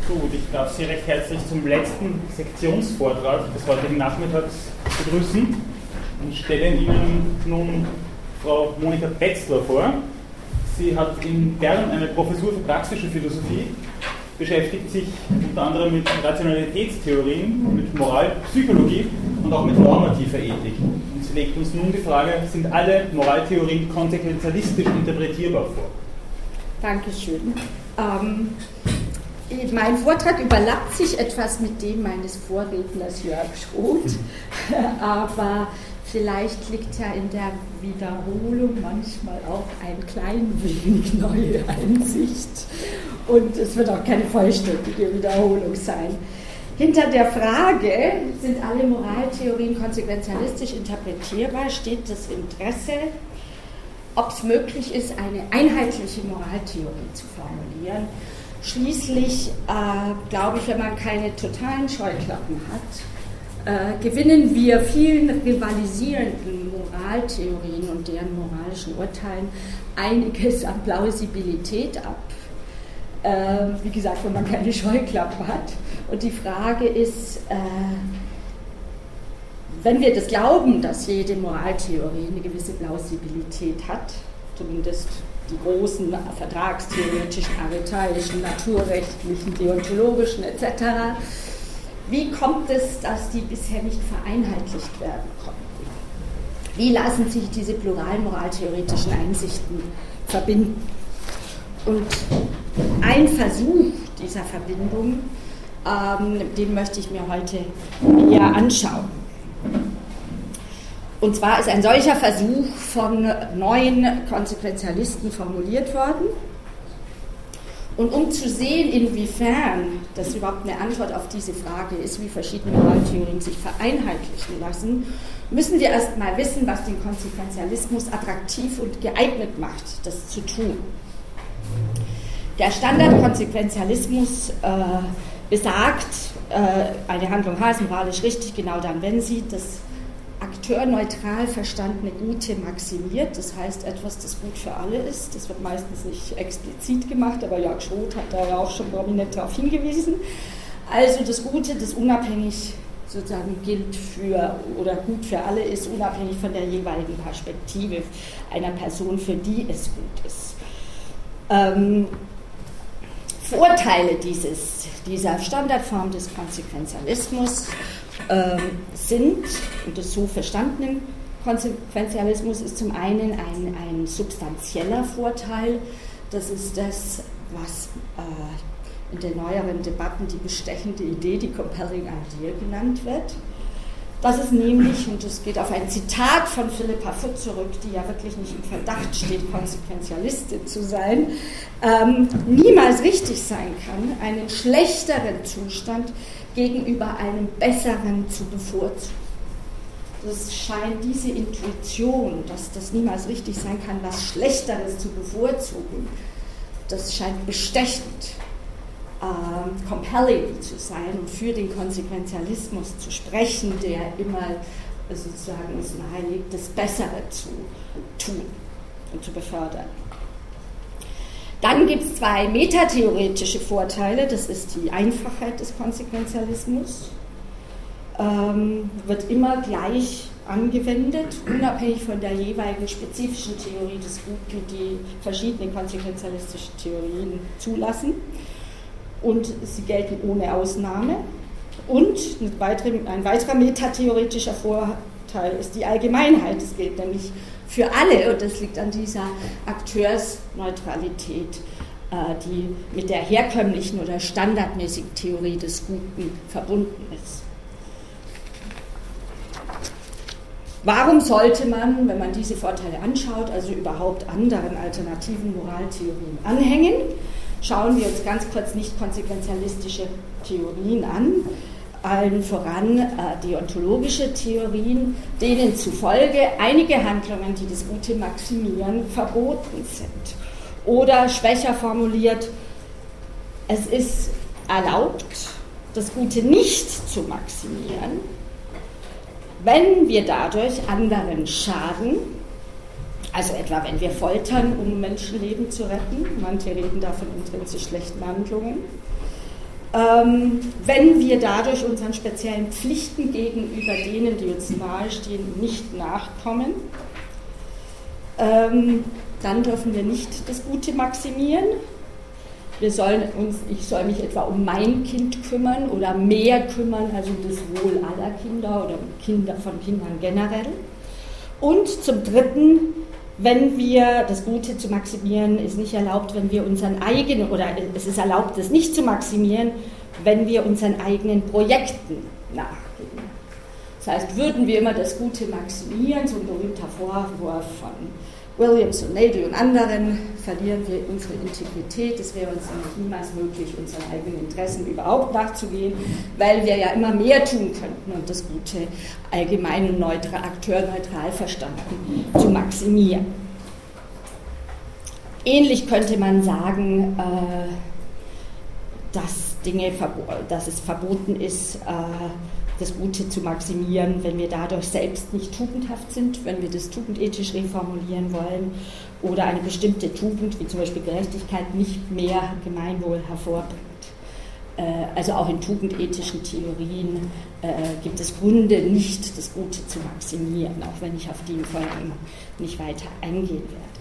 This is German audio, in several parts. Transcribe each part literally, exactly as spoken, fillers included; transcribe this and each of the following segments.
Gut, ich darf Sie recht herzlich zum letzten Sektionsvortrag des heutigen Nachmittags begrüßen und stelle Ihnen nun Frau Monika Betzler vor. Sie hat in Bern eine Professur für praktische Philosophie, beschäftigt sich unter anderem mit Rationalitätstheorien, mit Moralpsychologie und auch mit normativer Ethik. Und sie legt uns nun die Frage, sind alle Moraltheorien konsequenzialistisch interpretierbar vor? Dankeschön. Ähm, mein Vortrag überlappt sich etwas mit dem meines Vorredners Jörg Schroth, aber vielleicht liegt ja in der Wiederholung manchmal auch ein klein wenig neue Einsicht und es wird auch keine vollständige Wiederholung sein. Hinter der Frage, sind alle Moraltheorien konsequenzialistisch interpretierbar, steht das Interesse, ob es möglich ist, eine einheitliche Moraltheorie zu formulieren. Schließlich, äh, glaube ich, wenn man keine totalen Scheuklappen hat, äh, gewinnen wir vielen rivalisierenden Moraltheorien und deren moralischen Urteilen einiges an Plausibilität ab. Äh, wie gesagt, wenn man keine Scheuklappen hat. Und die Frage ist, äh, wenn wir das glauben, dass jede Moraltheorie eine gewisse Plausibilität hat, zumindest die großen vertragstheoretischen, aretaischen, naturrechtlichen, deontologischen et cetera, wie kommt es, dass die bisher nicht vereinheitlicht werden konnten? Wie lassen sich diese pluralen moraltheoretischen Einsichten verbinden? Und ein Versuch dieser Verbindung, ähm, den möchte ich mir heute näher anschauen. Und zwar ist ein solcher Versuch von neun Konsequenzialisten formuliert worden. Und um zu sehen, inwiefern das überhaupt eine Antwort auf diese Frage ist, wie verschiedene Moraltheorien sich vereinheitlichen lassen, müssen wir erst mal wissen, was den Konsequenzialismus attraktiv und geeignet macht, das zu tun. Der Standardkonsequenzialismus äh, besagt, äh, eine Handlung H ist moralisch richtig, genau dann, wenn sie das akteurneutral verstandene Gute maximiert, das heißt etwas, das gut für alle ist. Das wird meistens nicht explizit gemacht, aber Jörg Schroth hat da ja auch schon prominent darauf hingewiesen. Also das Gute, das unabhängig sozusagen gilt für oder gut für alle ist, unabhängig von der jeweiligen Perspektive einer Person, für die es gut ist. Ähm, Vorteile dieses, dieser Standardform des Konsequenzialismus ähm, sind, und das so verstandenen Konsequenzialismus ist zum einen ein, ein substanzieller Vorteil, das ist das, was äh, in den neueren Debatten die bestechende Idee, die Compelling Idea genannt wird. Das ist nämlich, und es geht auf ein Zitat von Philippa Foot zurück, die ja wirklich nicht im Verdacht steht, Konsequenzialistin zu sein, ähm, niemals richtig sein kann, einen schlechteren Zustand gegenüber einem besseren zu bevorzugen. Das scheint diese Intuition, dass das niemals richtig sein kann, was Schlechteres zu bevorzugen, das scheint bestechend, äh, compelling zu sein und für den Konsequenzialismus zu sprechen, der immer sozusagen es nahelegt, das Bessere zu tun und zu befördern. Dann gibt es zwei metatheoretische Vorteile, das ist die Einfachheit des Konsequenzialismus, ähm, wird immer gleich angewendet, unabhängig von der jeweiligen spezifischen Theorie des Guten, die verschiedene konsequenzialistische Theorien zulassen und sie gelten ohne Ausnahme. Und ein weiterer, ein weiterer metatheoretischer Vorteil ist die Allgemeinheit, es gilt nämlich für alle, und das liegt an dieser Akteursneutralität, die mit der herkömmlichen oder standardmäßigen Theorie des Guten verbunden ist. Warum sollte man, wenn man diese Vorteile anschaut, also überhaupt anderen alternativen Moraltheorien anhängen? Schauen wir uns ganz kurz nicht konsequenzialistische Theorien an, allen voran äh, deontologische Theorien, denen zufolge einige Handlungen, die das Gute maximieren, verboten sind. Oder schwächer formuliert, es ist erlaubt, das Gute nicht zu maximieren, wenn wir dadurch anderen schaden, also etwa wenn wir foltern, um Menschenleben zu retten, manche reden da von intrinsisch schlechten Handlungen, ähm, wenn wir dadurch unseren speziellen Pflichten gegenüber denen, die uns nahestehen, nicht nachkommen, ähm, dann dürfen wir nicht das Gute maximieren. Wir sollen uns, ich soll mich etwa um mein Kind kümmern oder mehr kümmern als um das Wohl aller Kinder oder Kinder von Kindern generell. Und zum Dritten, wenn wir das Gute zu maximieren, ist nicht erlaubt, wenn wir unseren eigenen, oder es ist erlaubt, es nicht zu maximieren, wenn wir unseren eigenen Projekten nachgehen. Das heißt, würden wir immer das Gute maximieren, so ein berühmter Vorwurf von Williams und Nagel und anderen, verlieren wir unsere Integrität. Es wäre uns nämlich niemals möglich, unseren eigenen Interessen überhaupt nachzugehen, weil wir ja immer mehr tun könnten und das Gute allgemein und neutral, akteurneutral verstanden zu maximieren. Ähnlich könnte man sagen, äh, dass, Dinge, dass es verboten ist, äh, das Gute zu maximieren, wenn wir dadurch selbst nicht tugendhaft sind, wenn wir das tugendethisch reformulieren wollen oder eine bestimmte Tugend, wie zum Beispiel Gerechtigkeit, nicht mehr Gemeinwohl hervorbringt. Also auch in tugendethischen Theorien gibt es Gründe, nicht das Gute zu maximieren, auch wenn ich auf die vorher nicht weiter eingehen werde.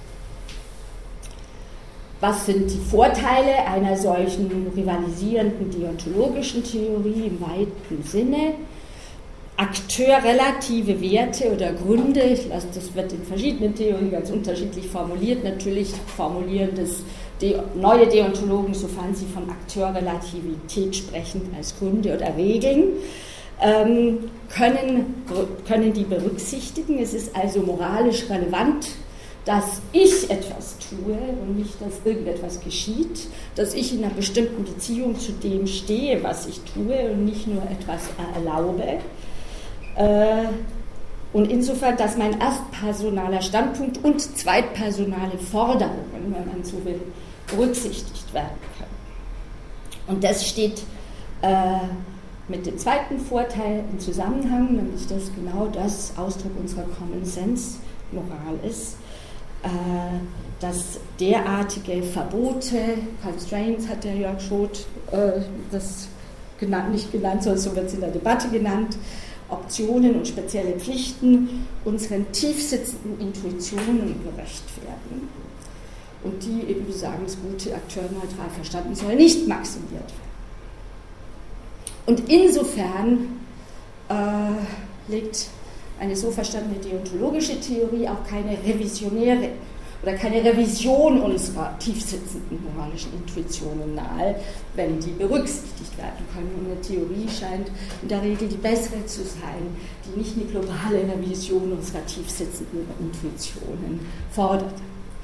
Was sind die Vorteile einer solchen rivalisierenden deontologischen Theorie im weiten Sinne? Akteurrelative Werte oder Gründe, ich lasse, das wird in verschiedenen Theorien ganz unterschiedlich formuliert, natürlich formulieren das De- neue Deontologen, sofern sie von Akteurrelativität sprechen, als Gründe oder Regeln, ähm, können, können die berücksichtigen. Es ist also moralisch relevant, dass ich etwas tue und nicht, dass irgendetwas geschieht, dass ich in einer bestimmten Beziehung zu dem stehe, was ich tue und nicht nur etwas erlaube. Und insofern, dass mein erstpersonaler Standpunkt und zweitpersonale Forderungen, wenn man so will, berücksichtigt werden können. Und das steht äh, mit dem zweiten Vorteil im Zusammenhang, nämlich dass genau das Ausdruck unserer Common Sense Moral ist, äh, dass derartige Verbote, Constraints hat der Jörg Schot äh, das genannt, nicht genannt, sondern so wird es in der Debatte genannt, Optionen und spezielle Pflichten unseren tiefsitzenden Intuitionen gerecht werden und die eben besagen, das Gute akteurneutral verstanden soll nicht maximiert werden. Und insofern äh, legt eine so verstandene deontologische Theorie auch keine revisionäre oder keine Revision unserer tiefsitzenden moralischen Intuitionen nahe, wenn die berücksichtigt werden können. Und eine Theorie scheint in der Regel die bessere zu sein, die nicht eine globale Revision unserer tiefsitzenden Intuitionen fordert.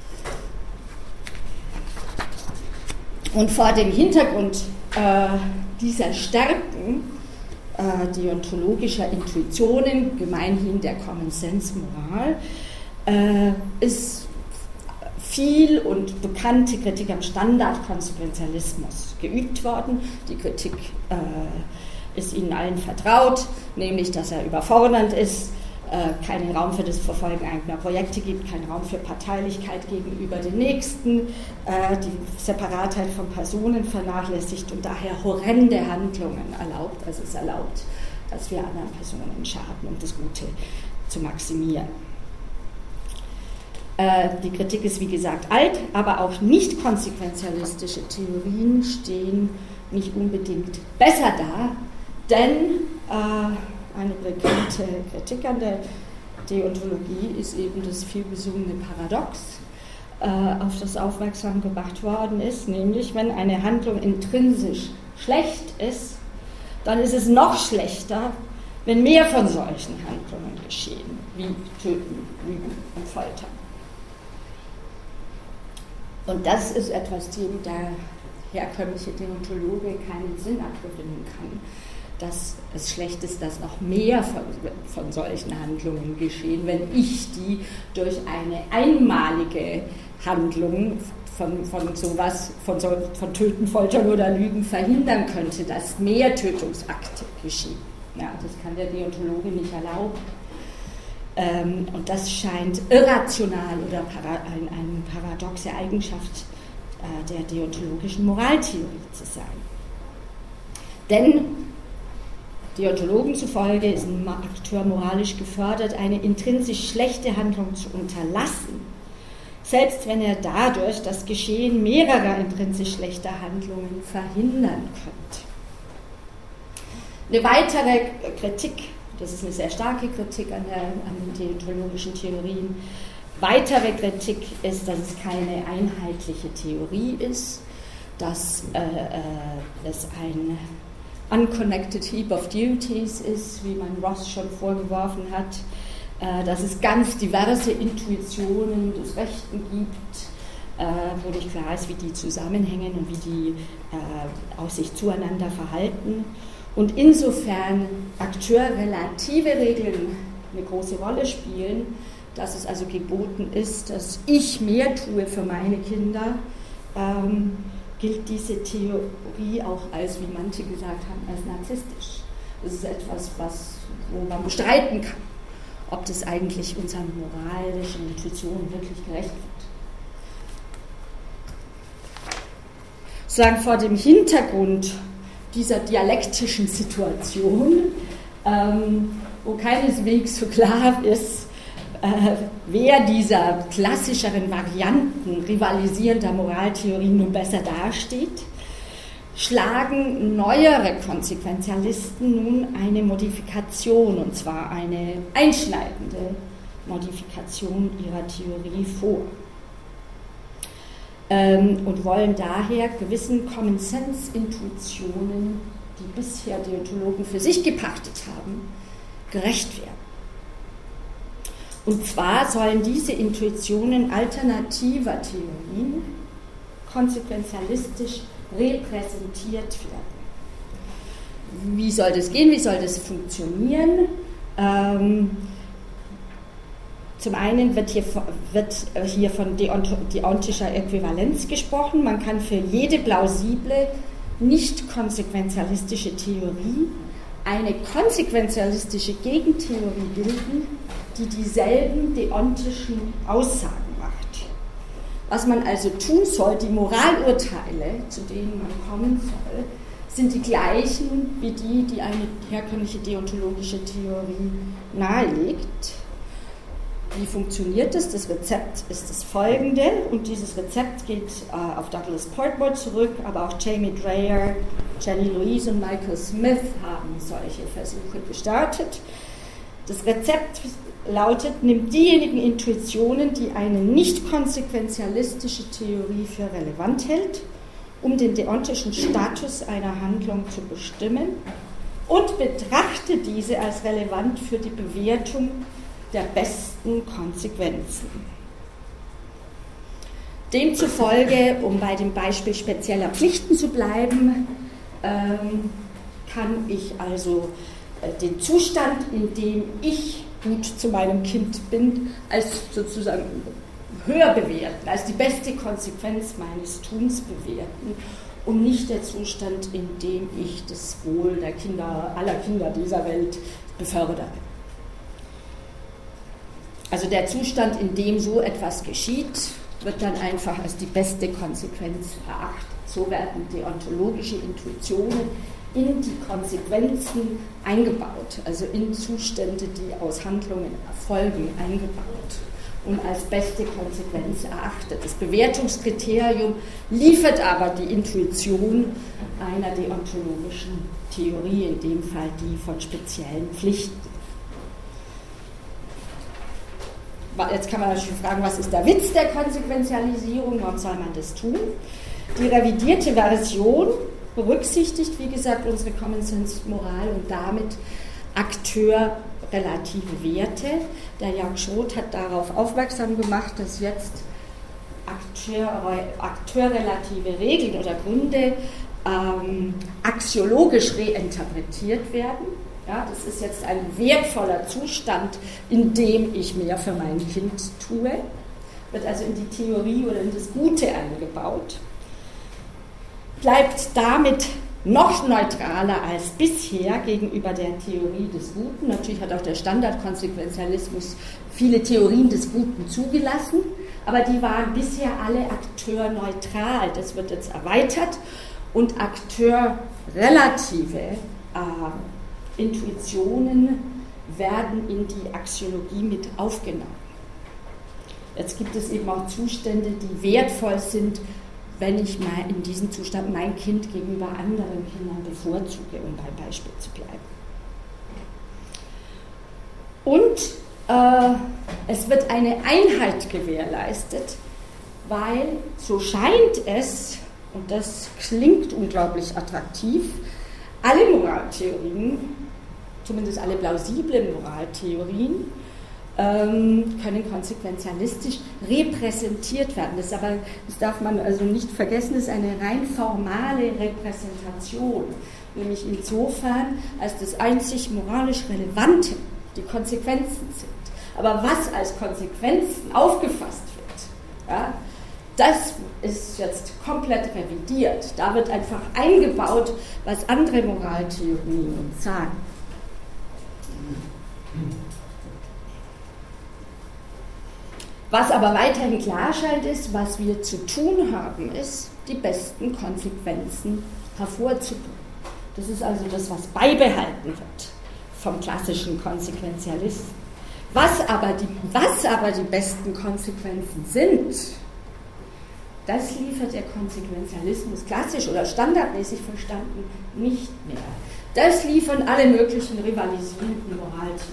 Und vor dem Hintergrund äh, dieser Stärken äh, deontologischer Intuitionen, gemeinhin der Common Sense Moral, äh, ist viel und bekannte Kritik am Standardkonsequenzialismus geübt worden. Die Kritik äh, ist Ihnen allen vertraut, nämlich, dass er überfordernd ist, äh, keinen Raum für das Verfolgen eigener Projekte gibt, keinen Raum für Parteilichkeit gegenüber den Nächsten, äh, die Separatheit von Personen vernachlässigt und daher horrende Handlungen erlaubt. Also es erlaubt, dass wir anderen Personen schaden, um das Gute zu maximieren. Die Kritik ist wie gesagt alt, aber auch nicht konsequenzialistische Theorien stehen nicht unbedingt besser da, denn äh, eine bekannte Kritik an der Deontologie ist eben das vielbesungene Paradox, äh, auf das aufmerksam gemacht worden ist, nämlich wenn eine Handlung intrinsisch schlecht ist, dann ist es noch schlechter, wenn mehr von solchen Handlungen geschehen, wie Töten, Lügen und Foltern. Und das ist etwas, dem der herkömmliche Deontologe keinen Sinn abgewinnen kann, dass es schlecht ist, dass noch mehr von, von solchen Handlungen geschehen, wenn ich die durch eine einmalige Handlung von, von sowas, von, so, von Töten, Foltern oder Lügen verhindern könnte, dass mehr Tötungsakte geschehen. Ja, das kann der Deontologe nicht erlauben. Ähm, und das scheint irrational oder para, ein, eine paradoxe Eigenschaft äh, der deontologischen Moraltheorie zu sein. Denn Deontologen zufolge ist ein Akteur moralisch gefördert, eine intrinsisch schlechte Handlung zu unterlassen, selbst wenn er dadurch das Geschehen mehrerer intrinsisch schlechter Handlungen verhindern könnte. Eine weitere Kritik, das ist eine sehr starke Kritik an, der, an den deontologischen Theorien, weitere Kritik ist, dass es keine einheitliche Theorie ist, dass äh, äh, es ein unconnected heap of duties ist, wie man Ross schon vorgeworfen hat, äh, dass es ganz diverse Intuitionen des Rechten gibt, äh, wo nicht klar ist, wie die zusammenhängen und wie die äh, auch sich zueinander verhalten. Und insofern akteurrelative Regeln eine große Rolle spielen, dass es also geboten ist, dass ich mehr tue für meine Kinder, ähm, gilt diese Theorie auch als, wie manche gesagt haben, als narzisstisch. Das ist etwas, was, wo man bestreiten kann, ob das eigentlich unseren moralischen Intuitionen wirklich gerecht wird. Sozusagen vor dem Hintergrund dieser dialektischen Situation, ähm, wo keineswegs so klar ist, äh, wer dieser klassischeren Varianten rivalisierender Moraltheorien nun besser dasteht, schlagen neuere Konsequenzialisten nun eine Modifikation, und zwar eine einschneidende Modifikation ihrer Theorie vor. Ähm, und wollen daher gewissen Common-Sense-Intuitionen, die bisher Deontologen für sich gepachtet haben, gerecht werden. Und zwar sollen diese Intuitionen alternativer Theorien konsequenzialistisch repräsentiert werden. Wie soll das gehen? Wie soll das funktionieren? Ähm, Zum einen wird hier, wird hier von deontischer Äquivalenz gesprochen. Man kann für jede plausible, nicht konsequenzialistische Theorie eine konsequenzialistische Gegentheorie bilden, die dieselben deontischen Aussagen macht. Was man also tun soll, die Moralurteile, zu denen man kommen soll, sind die gleichen wie die, die eine herkömmliche deontologische Theorie nahelegt. Wie funktioniert das? Das Rezept ist das folgende, und dieses Rezept geht äh, auf Douglas Portmore zurück, aber auch Jamie Dreyer, Jenny Louise und Michael Smith haben solche Versuche gestartet. Das Rezept lautet, nimmt diejenigen Intuitionen, die eine nicht konsequenzialistische Theorie für relevant hält, um den deontischen Status einer Handlung zu bestimmen, und betrachte diese als relevant für die Bewertung der besten Konsequenzen. Demzufolge, um bei dem Beispiel spezieller Pflichten zu bleiben, ähm, kann ich also äh, den Zustand, in dem ich gut zu meinem Kind bin, als sozusagen höher bewerten, als die beste Konsequenz meines Tuns bewerten und nicht der Zustand, in dem ich das Wohl der Kinder, aller Kinder dieser Welt befördere. Also der Zustand, in dem so etwas geschieht, wird dann einfach als die beste Konsequenz erachtet. So werden deontologische Intuitionen in die Konsequenzen eingebaut, also in Zustände, die aus Handlungen erfolgen, eingebaut und als beste Konsequenz erachtet. Das Bewertungskriterium liefert aber die Intuition einer deontologischen Theorie, in dem Fall die von speziellen Pflichten. Jetzt kann man natürlich fragen, was ist der Witz der Konsequenzialisierung, warum soll man das tun? Die revidierte Version berücksichtigt, wie gesagt, unsere Common-Sense-Moral und damit akteurrelative Werte. Der Jörg Schroth hat darauf aufmerksam gemacht, dass jetzt Akteur, akteurrelative Regeln oder Gründe ähm, axiologisch reinterpretiert werden. Ja, das ist jetzt ein wertvoller Zustand, in dem ich mehr für mein Kind tue, wird also in die Theorie oder in das Gute eingebaut, bleibt damit noch neutraler als bisher gegenüber der Theorie des Guten. Natürlich hat auch der Standardkonsequenzialismus viele Theorien des Guten zugelassen, aber die waren bisher alle akteurneutral. Das wird jetzt erweitert und akteurrelative relative äh, Intuitionen werden in die Axiologie mit aufgenommen. Jetzt gibt es eben auch Zustände, die wertvoll sind, wenn ich mal in diesem Zustand mein Kind gegenüber anderen Kindern bevorzuge, um beim Beispiel zu bleiben. Und äh, es wird eine Einheit gewährleistet, weil, so scheint es, und das klingt unglaublich attraktiv, alle Moraltheorien, zumindest alle plausiblen Moraltheorien, ähm, können konsequenzialistisch repräsentiert werden. Das, aber, das darf man also nicht vergessen, das ist eine rein formale Repräsentation, nämlich insofern, als das einzig moralisch Relevante die Konsequenzen sind. Aber was als Konsequenzen aufgefasst wird, ja, das ist jetzt komplett revidiert. Da wird einfach eingebaut, was andere Moraltheorien uns sagen. Was aber weiterhin klar scheint ist, was wir zu tun haben, ist, die besten Konsequenzen hervorzubringen. Das ist also das, was beibehalten wird vom klassischen Konsequenzialisten. Was aber die, was aber die besten Konsequenzen sind, das liefert der Konsequenzialismus klassisch oder standardmäßig verstanden nicht mehr. Das liefern alle möglichen rivalisierenden Moraltheorien.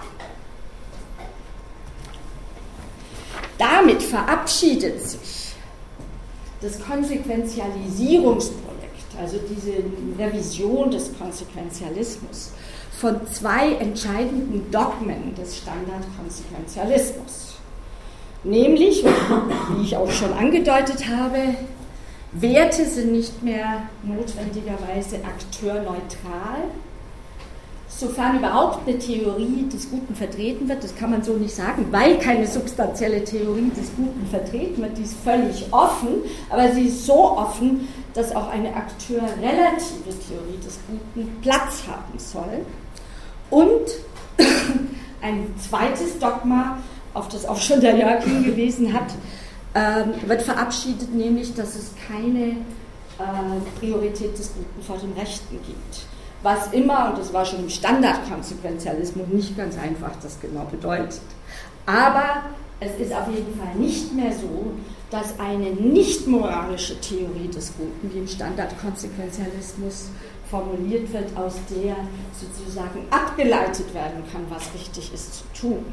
Damit verabschiedet sich das Konsequenzialisierungsprojekt, also diese Revision des Konsequenzialismus, von zwei entscheidenden Dogmen des Standardkonsequenzialismus. Nämlich, wie ich auch schon angedeutet habe, Werte sind nicht mehr notwendigerweise akteurneutral. Sofern überhaupt eine Theorie des Guten vertreten wird, das kann man so nicht sagen, weil keine substanzielle Theorie des Guten vertreten wird, die ist völlig offen, aber sie ist so offen, dass auch eine akteurrelative Theorie des Guten Platz haben soll. Und ein zweites Dogma, auf das auch schon der Jörg hingewiesen hat, ähm, wird verabschiedet, nämlich, dass es keine äh, Priorität des Guten vor dem Rechten gibt. Was immer, und das war schon im Standardkonsequenzialismus nicht ganz einfach, das genau bedeutet. Aber es ist auf jeden Fall nicht mehr so, dass eine nicht moralische Theorie des Guten, die im Standardkonsequenzialismus formuliert wird, aus der sozusagen abgeleitet werden kann, was richtig ist zu tun.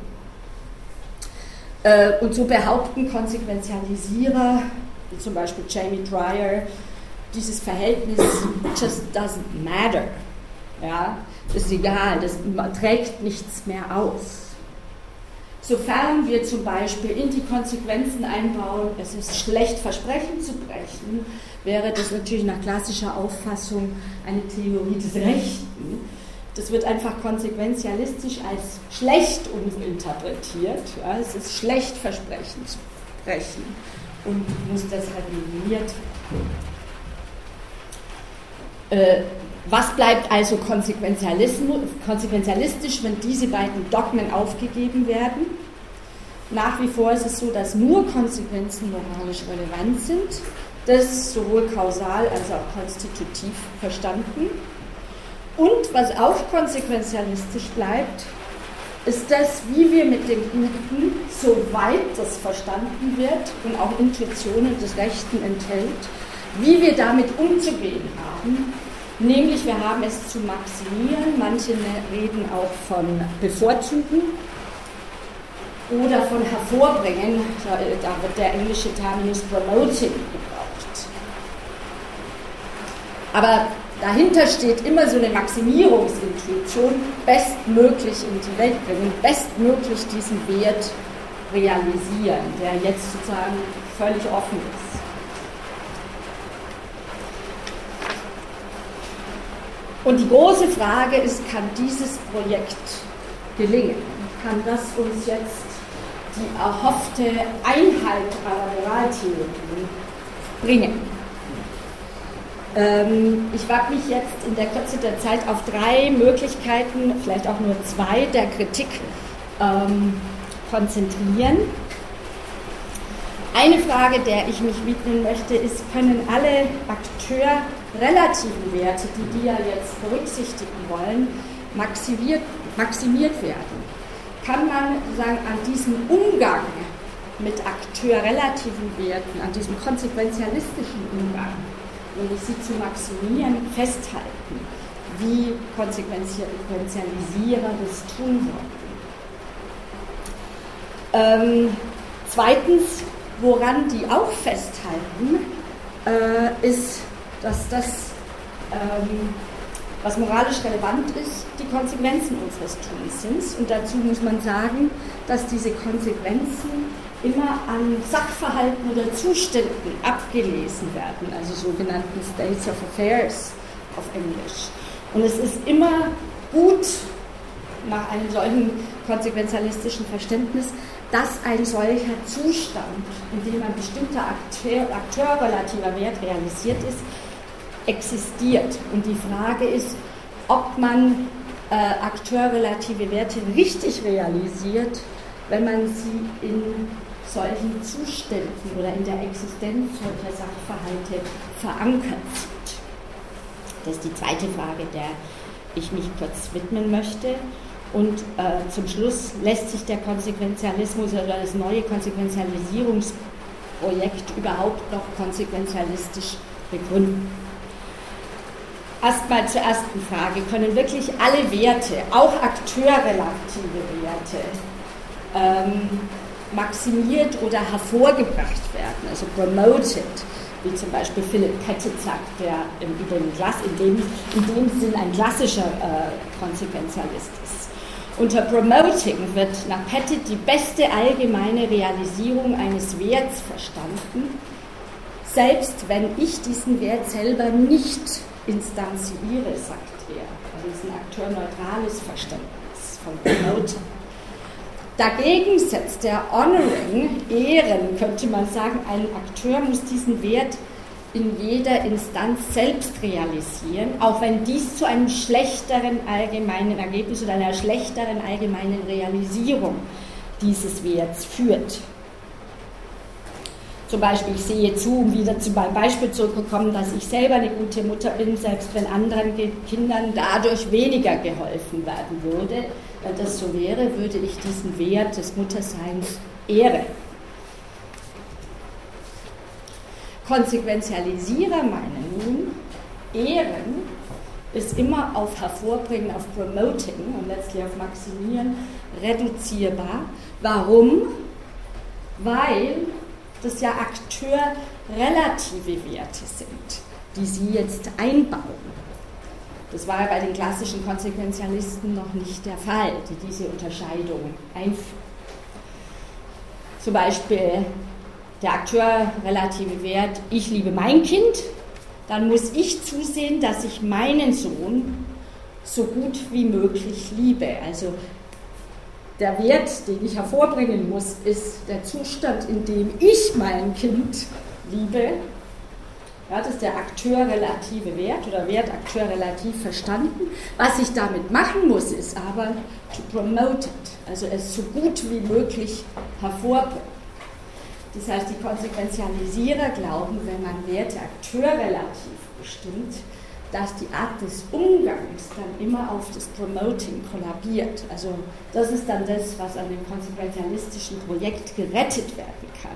Und so behaupten Konsequenzialisierer, wie zum Beispiel Jamie Dreyer, dieses Verhältnis just doesn't matter. Ja, ist egal, das trägt nichts mehr aus. Sofern wir zum Beispiel in die Konsequenzen einbauen, es ist schlecht, Versprechen zu brechen, wäre das natürlich nach klassischer Auffassung eine Theorie des Rechten. Das wird einfach konsequenzialistisch als schlecht interpretiert. Ja, es ist schlecht, Versprechen zu brechen und muss deshalb minimiert werden. Äh, Was bleibt also konsequenzialistisch, wenn diese beiden Dogmen aufgegeben werden? Nach wie vor ist es so, dass nur Konsequenzen moralisch relevant sind, das sowohl kausal als auch konstitutiv verstanden. Und was auch konsequenzialistisch bleibt, ist das, wie wir mit dem Guten, soweit das verstanden wird und auch Intuitionen des Rechten enthält, wie wir damit umzugehen haben. Nämlich, wir haben es zu maximieren, manche reden auch von bevorzugen oder von hervorbringen, da wird der englische Terminus promoting gebraucht. Aber dahinter steht immer so eine Maximierungsintuition, bestmöglich in die Welt bringen, bestmöglich diesen Wert realisieren, der jetzt sozusagen völlig offen ist. Und die große Frage ist, kann dieses Projekt gelingen? Kann das uns jetzt die erhoffte Einheit aller Moraltheorien bringen? Ähm, ich wage mich jetzt in der Kürze der Zeit auf drei Möglichkeiten, vielleicht auch nur zwei, der Kritik ähm, konzentrieren. Eine Frage, der ich mich widmen möchte, ist, können alle Akteure relativen Werte, die die ja jetzt berücksichtigen wollen, maximiert, maximiert werden, kann man sagen, an diesem Umgang mit akteurrelativen Werten, an diesem konsequenzialistischen Umgang, nämlich sie zu maximieren, festhalten, wie Konsequenzialisierer das tun wollen. Ähm, zweitens, woran die auch festhalten, äh, ist, dass das, ähm, was moralisch relevant ist, die Konsequenzen unseres Tuns sind. Und dazu muss man sagen, dass diese Konsequenzen immer an Sachverhalten oder Zuständen abgelesen werden, also sogenannten States of Affairs auf Englisch. Und es ist immer gut, nach einem solchen konsequenzialistischen Verständnis, dass ein solcher Zustand, in dem ein bestimmter Akteur, akteurrelativer Wert realisiert ist, existiert. Und die Frage ist, ob man äh, akteurrelative Werte richtig realisiert, wenn man sie in solchen Zuständen oder in der Existenz solcher Sachverhalte verankert sieht. Das ist die zweite Frage, der ich mich kurz widmen möchte. Und äh, zum Schluss lässt sich der Konsequenzialismus oder das neue Konsequenzialisierungsprojekt überhaupt noch konsequenzialistisch begründen. Erstmal zur ersten Frage. Können wirklich alle Werte, auch akteurrelative Werte, ähm, maximiert oder hervorgebracht werden, also promoted, wie zum Beispiel Philip Pettit sagt, der in dem, in dem, in dem Sinn ein klassischer äh, Konsequenzialist ist. Unter Promoting wird nach Pettit die beste allgemeine Realisierung eines Werts verstanden, selbst wenn ich diesen Wert selber nicht instanziere, sagt er. Also das ist ein akteurneutrales Verständnis von Promoting. Dagegen setzt der Honoring, Ehren, könnte man sagen, ein Akteur muss diesen Wert in jeder Instanz selbst realisieren, auch wenn dies zu einem schlechteren allgemeinen Ergebnis oder einer schlechteren allgemeinen Realisierung dieses Werts führt. Zum Beispiel, ich sehe zu, um wieder zu meinem Beispiel zurückzukommen, dass ich selber eine gute Mutter bin, selbst wenn anderen Kindern dadurch weniger geholfen werden würde. Wenn das so wäre, würde ich diesen Wert des Mutterseins ehren. Konsequenzialisierer meinen nun, Ehren ist immer auf Hervorbringen, auf Promoting und letztlich auf Maximieren reduzierbar. Warum? Weil das ja akteurrelative Werte sind, die Sie jetzt einbauen. Das war ja bei den klassischen Konsequenzialisten noch nicht der Fall, die diese Unterscheidung einführen. Zum Beispiel der akteurrelative Wert, ich liebe mein Kind, dann muss ich zusehen, dass ich meinen Sohn so gut wie möglich liebe. Also der Wert, den ich hervorbringen muss, ist der Zustand, in dem ich mein Kind liebe. Ja, das ist der akteurrelative Wert oder Wert akteurrelativ verstanden. Was ich damit machen muss, ist aber to promote it, also es so gut wie möglich hervorbringen. Das heißt, die Konsequenzialisierer glauben, wenn man Werte akteurrelativ bestimmt, dass die Art des Umgangs dann immer auf das Promoting kollabiert. Also das ist dann das, was an dem konsequenzialistischen Projekt gerettet werden kann.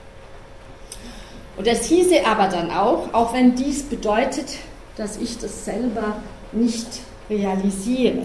Und das hieße aber dann auch, auch wenn dies bedeutet, dass ich das selber nicht realisiere.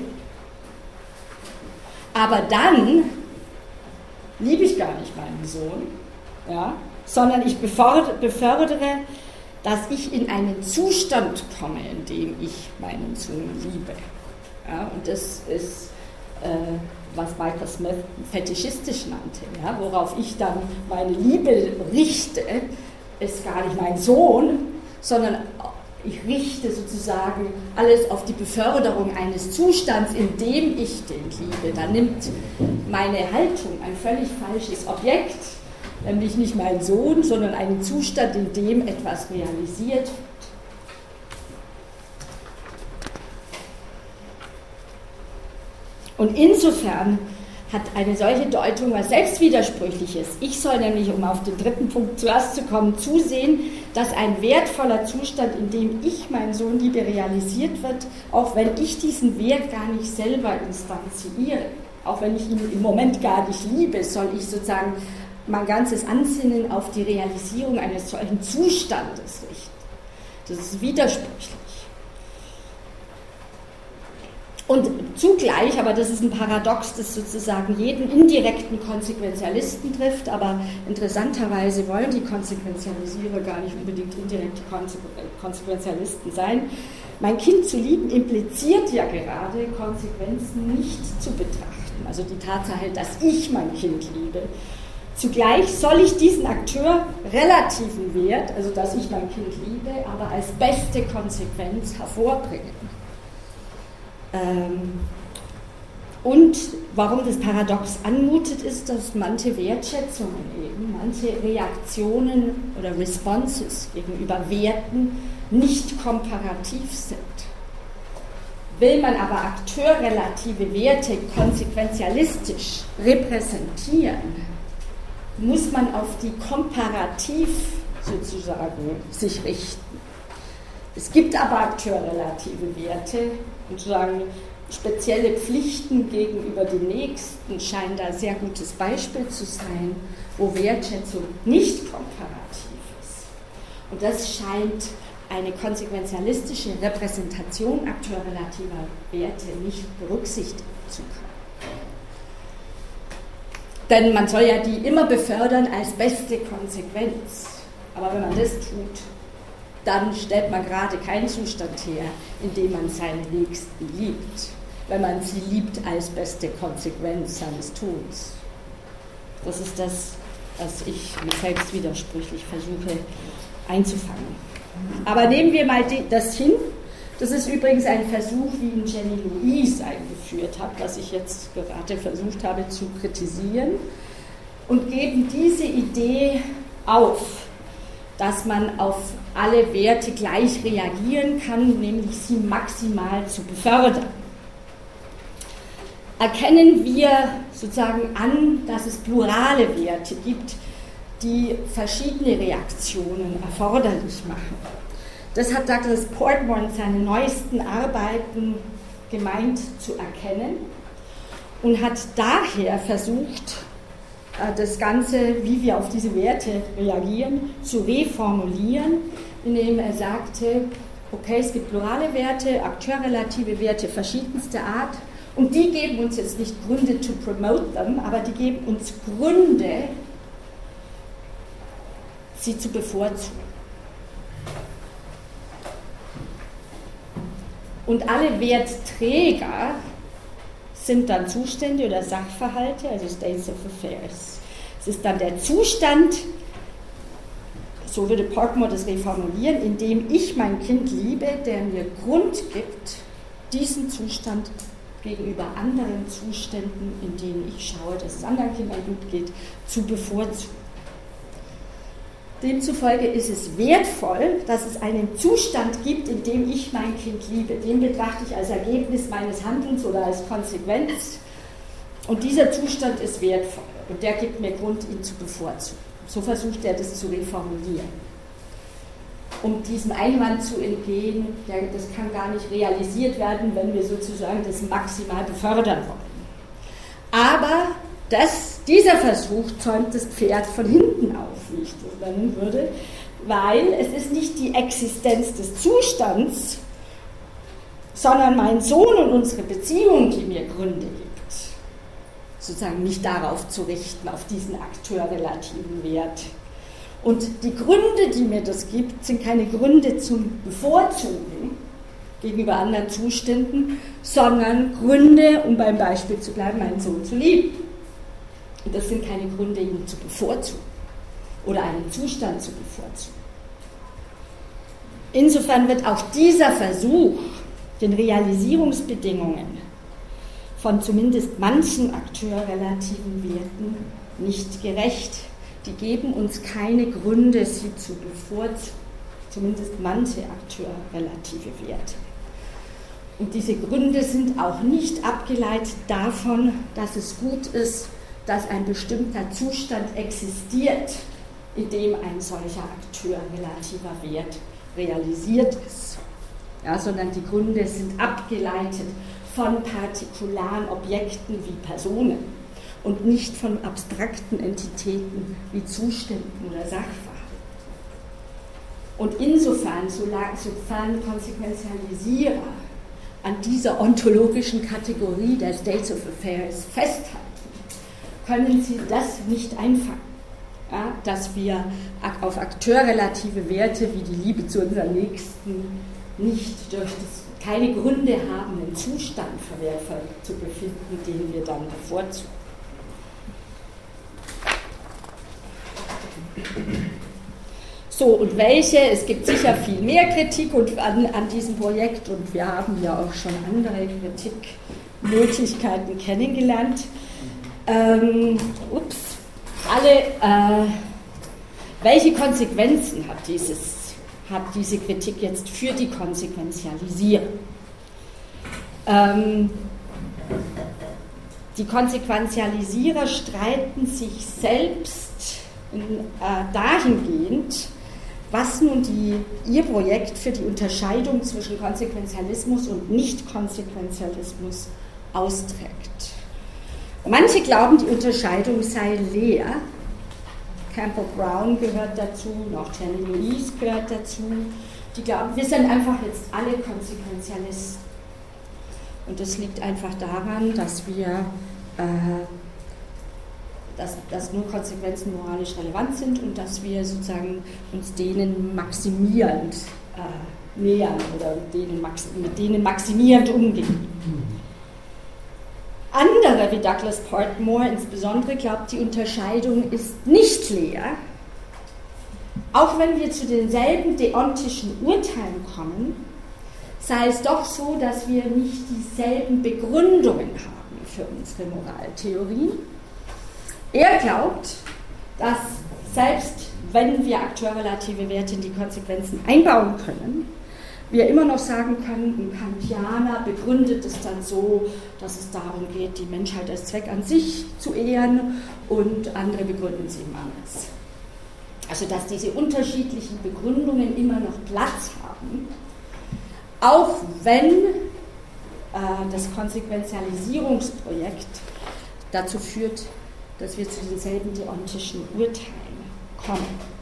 Aber dann liebe ich gar nicht meinen Sohn, ja, sondern ich befördere, dass ich in einen Zustand komme, in dem ich meinen Sohn liebe. Ja, und das ist, äh, was Michael Smith fetischistisch nannte, ja, worauf ich dann meine Liebe richte, ist gar nicht mein Sohn, sondern ich richte sozusagen alles auf die Beförderung eines Zustands, in dem ich den liebe. Da nimmt meine Haltung ein völlig falsches Objekt, nämlich nicht mein Sohn, sondern einen Zustand, in dem etwas realisiert wird. Und insofern hat eine solche Deutung was Selbstwidersprüchliches. Ich soll nämlich, um auf den dritten Punkt zuerst zu kommen, zusehen, dass ein wertvoller Zustand, in dem ich meinen Sohn liebe, realisiert wird, auch wenn ich diesen Wert gar nicht selber instanziere. Auch wenn ich ihn im Moment gar nicht liebe, soll ich sozusagen mein ganzes Ansinnen auf die Realisierung eines solchen Zustandes richten. Das ist widersprüchlich. Und zugleich, aber das ist ein Paradox, das sozusagen jeden indirekten Konsequenzialisten trifft, aber interessanterweise wollen die Konsequenzialisierer gar nicht unbedingt indirekte Konsequenzialisten sein. Mein Kind zu lieben impliziert ja gerade, Konsequenzen nicht zu betrachten. Also die Tatsache, dass ich mein Kind liebe. Zugleich soll ich diesen Akteur relativen Wert, also dass ich mein Kind liebe, aber als beste Konsequenz hervorbringen. Und warum das paradox anmutet, ist, dass manche Wertschätzungen eben, manche Reaktionen oder Responses gegenüber Werten nicht komparativ sind. Will man aber akteurrelative Werte konsequenzialistisch repräsentieren, muss man auf die komparativ sozusagen sich richten. Es gibt aber akteurrelative Werte, und sozusagen spezielle Pflichten gegenüber dem Nächsten scheint da ein sehr gutes Beispiel zu sein, wo Wertschätzung nicht komparativ ist. Und das scheint eine konsequenzialistische Repräsentation akteurrelativer Werte nicht berücksichtigen zu können. Denn man soll ja die immer befördern als beste Konsequenz. Aber wenn man das tut, dann stellt man gerade keinen Zustand her, in dem man seine Nächsten liebt, wenn man sie liebt als beste Konsequenz seines Tuns. Das ist das, was ich selbstwidersprüchlich versuche einzufangen. Aber nehmen wir mal das hin. Das ist übrigens ein Versuch, wie ihn Jenny Louise eingeführt hat, was ich jetzt gerade versucht habe zu kritisieren, und geben diese Idee auf, dass man auf alle Werte gleich reagieren kann, nämlich sie maximal zu befördern. Erkennen wir sozusagen an, dass es plurale Werte gibt, die verschiedene Reaktionen erforderlich machen. Das hat Douglas Portmore in seinen neuesten Arbeiten gemeint zu erkennen und hat daher versucht, das Ganze, wie wir auf diese Werte reagieren, zu reformulieren, indem er sagte, okay, es gibt plurale Werte, akteurrelative Werte verschiedenster Art, und die geben uns jetzt nicht Gründe to promote them, aber die geben uns Gründe, sie zu bevorzugen. Und alle Wertträger sind dann Zustände oder Sachverhalte, also States of Affairs. Es ist dann der Zustand, so würde Portmore das reformulieren, in dem ich mein Kind liebe, der mir Grund gibt, diesen Zustand gegenüber anderen Zuständen, in denen ich schaue, dass es anderen Kindern gut geht, zu bevorzugen. Demzufolge ist es wertvoll, dass es einen Zustand gibt, in dem ich mein Kind liebe. Den betrachte ich als Ergebnis meines Handelns oder als Konsequenz. Und dieser Zustand ist wertvoll und der gibt mir Grund, ihn zu bevorzugen. So versucht er das zu reformulieren. Um diesem Einwand zu entgehen, der, das kann gar nicht realisiert werden, wenn wir sozusagen das maximal befördern wollen. Aber das, dieser Versuch zäumt das Pferd von hinten auf, wie ich das nennen würde, weil es ist nicht die Existenz des Zustands, sondern mein Sohn und unsere Beziehung, die mir Gründe gibt, sozusagen mich darauf zu richten, auf diesen akteurrelativen Wert. Und die Gründe, die mir das gibt, sind keine Gründe zum Bevorzugen gegenüber anderen Zuständen, sondern Gründe, um beim Beispiel zu bleiben, meinen Sohn zu lieben. Und das sind keine Gründe, ihn zu bevorzugen oder einen Zustand zu bevorzugen. Insofern wird auch dieser Versuch, den Realisierungsbedingungen von zumindest manchen akteurrelativen Werten nicht gerecht. Die geben uns keine Gründe, sie zu bevorzugen, zumindest manche akteurrelative Werte. Und diese Gründe sind auch nicht abgeleitet davon, dass es gut ist, dass ein bestimmter Zustand existiert, in dem ein solcher Akteur relativer Wert realisiert ist. Ja, sondern die Gründe sind abgeleitet von partikularen Objekten wie Personen und nicht von abstrakten Entitäten wie Zuständen oder Sachverhalten. Und insofern, sofern Konsequenzialisierer an dieser ontologischen Kategorie der States of Affairs festhalten, können sie das nicht einfangen. Ja, dass wir auf akteurrelative Werte wie die Liebe zu unserem Nächsten nicht durch das, keine Gründe haben, einen Zustand zu befinden, den wir dann bevorzugen. So, und welche, es gibt sicher viel mehr Kritik und an, an diesem Projekt und wir haben ja auch schon andere Kritikmöglichkeiten kennengelernt. Ähm, ups, alle, äh, welche Konsequenzen hat, dieses, hat diese Kritik jetzt für die Konsequenzialisierung? Ähm, die Konsequenzialisierer streiten sich selbst in, äh, dahingehend, was nun die, ihr Projekt für die Unterscheidung zwischen Konsequenzialismus und Nicht-Konsequenzialismus austrägt. Manche glauben, die Unterscheidung sei leer. Campbell Brown gehört dazu, noch Jenny Louise gehört dazu. Die glauben, wir sind einfach jetzt alle Konsequenzialisten. Und das liegt einfach daran, dass wir äh, Dass, dass nur Konsequenzen moralisch relevant sind und dass wir sozusagen uns denen maximierend äh, nähern oder denen max, mit denen maximierend umgehen. Andere, wie Douglas Portmore insbesondere, glaubt, die Unterscheidung ist nicht leer, auch wenn wir zu denselben deontischen Urteilen kommen, sei es doch so, dass wir nicht dieselben Begründungen haben für unsere Moraltheorien. Er glaubt, dass selbst wenn wir akteurrelative Werte in die Konsequenzen einbauen können, wir immer noch sagen können, ein Kantianer begründet es dann so, dass es darum geht, die Menschheit als Zweck an sich zu ehren und andere begründen sie immer anders. Also dass diese unterschiedlichen Begründungen immer noch Platz haben, auch wenn äh, das Konsequenzialisierungsprojekt dazu führt, dass wir zu denselben deontischen Urteilen kommen.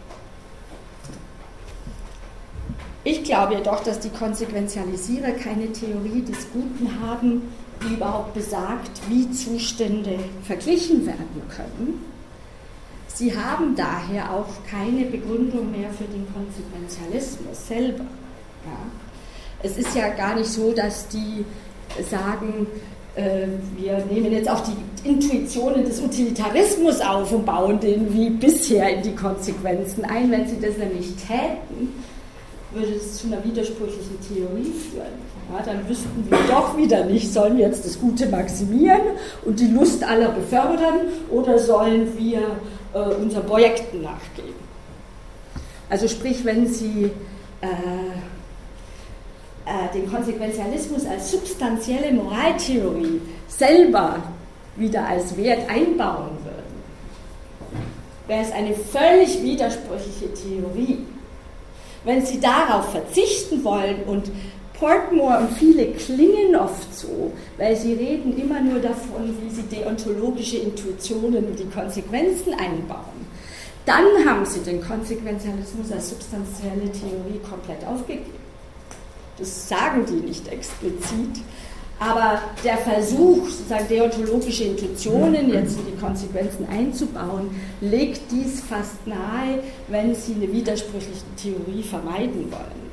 Ich glaube jedoch, dass die Konsequenzialisierer keine Theorie des Guten haben, die überhaupt besagt, wie Zustände verglichen werden können. Sie haben daher auch keine Begründung mehr für den Konsequenzialismus selber. Ja. Es ist ja gar nicht so, dass die sagen, wir nehmen jetzt auch die Intuitionen des Utilitarismus auf und bauen den wie bisher in die Konsequenzen ein. Wenn sie das nämlich täten, würde es zu einer widersprüchlichen Theorie führen. Ja, dann wüssten wir doch wieder nicht, sollen wir jetzt das Gute maximieren und die Lust aller befördern oder sollen wir äh, unseren Projekten nachgeben. Also sprich, wenn Sie äh, den Konsequenzialismus als substanzielle Moraltheorie selber wieder als Wert einbauen würden, wäre es eine völlig widersprüchliche Theorie. Wenn Sie darauf verzichten wollen, und Portmore und viele klingen oft so, weil sie reden immer nur davon, wie sie deontologische Intuitionen in die Konsequenzen einbauen, dann haben Sie den Konsequenzialismus als substanzielle Theorie komplett aufgegeben. Das sagen die nicht explizit, aber der Versuch, sozusagen deontologische Intuitionen jetzt in die Konsequenzen einzubauen, legt dies fast nahe, wenn sie eine widersprüchliche Theorie vermeiden wollen.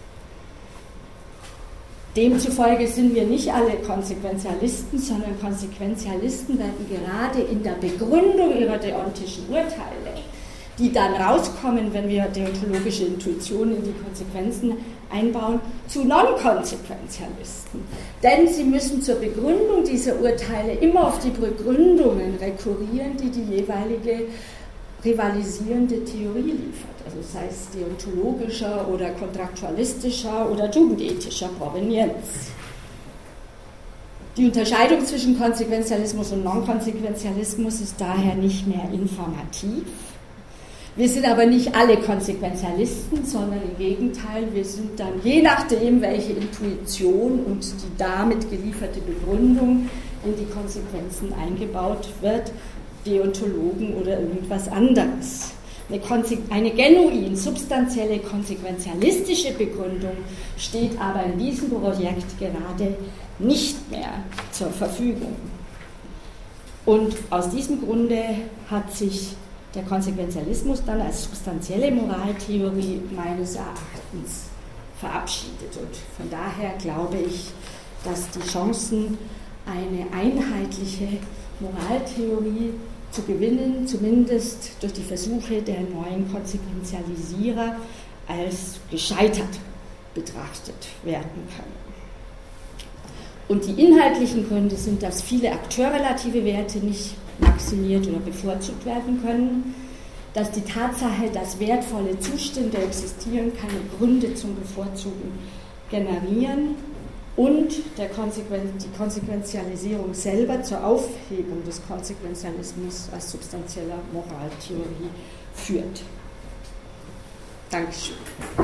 Demzufolge sind wir nicht alle Konsequenzialisten, sondern Konsequenzialisten werden gerade in der Begründung ihrer deontischen Urteile, die dann rauskommen, wenn wir deontologische Intuitionen in die Konsequenzen einbauen, zu Non-Konsequenzialisten. Denn sie müssen zur Begründung dieser Urteile immer auf die Begründungen rekurrieren, die die jeweilige rivalisierende Theorie liefert. Also sei es deontologischer oder kontraktualistischer oder tugendethischer Provenienz. Die Unterscheidung zwischen Konsequenzialismus und Non-Konsequenzialismus ist daher nicht mehr informativ. Wir sind aber nicht alle Konsequenzialisten, sondern im Gegenteil, wir sind dann, je nachdem, welche Intuition und die damit gelieferte Begründung in die Konsequenzen eingebaut wird, Deontologen oder irgendwas anderes. Eine, Konse- eine genuin, substanzielle, konsequenzialistische Begründung steht aber in diesem Projekt gerade nicht mehr zur Verfügung. Und aus diesem Grunde hat sich der Konsequenzialismus dann als substanzielle Moraltheorie meines Erachtens verabschiedet. Und von daher glaube ich, dass die Chancen, eine einheitliche Moraltheorie zu gewinnen, zumindest durch die Versuche der neuen Konsequenzialisierer, als gescheitert betrachtet werden können. Und die inhaltlichen Gründe sind, dass viele akteurrelative Werte nicht maximiert oder bevorzugt werden können, dass die Tatsache, dass wertvolle Zustände existieren, keine Gründe zum Bevorzugen generieren und der Konsequen- die Konsequenzialisierung selber zur Aufhebung des Konsequenzialismus als substanzieller Moraltheorie führt. Dankeschön.